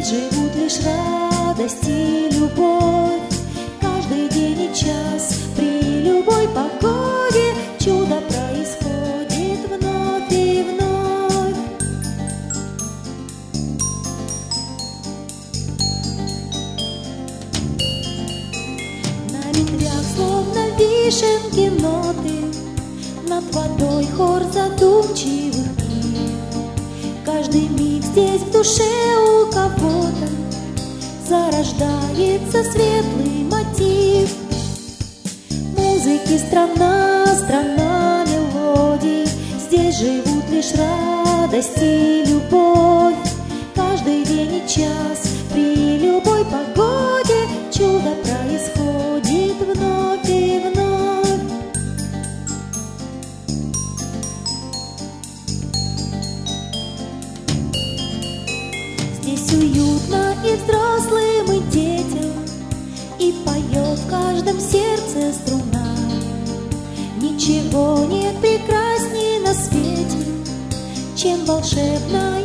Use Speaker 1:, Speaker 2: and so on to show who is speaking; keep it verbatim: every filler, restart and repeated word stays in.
Speaker 1: живут лишь радость и любовь. Каждый день и час при любой погоде чудо происходит вновь и вновь. На ветвях словно вишенки ноты, над водой хор задумчивых дней. Каждый миг здесь в душе у кого-то зарождается светлый мотив. Музыки страна, страна мелодий, здесь живут лишь радость и любовь. Каждый день и час при любой погоде чудо происходит вновь и вновь. Здесь уютно и взрослым, и детям, и поет в каждом сердце струна. Ничего нет прекрасней на свете, чем волшебная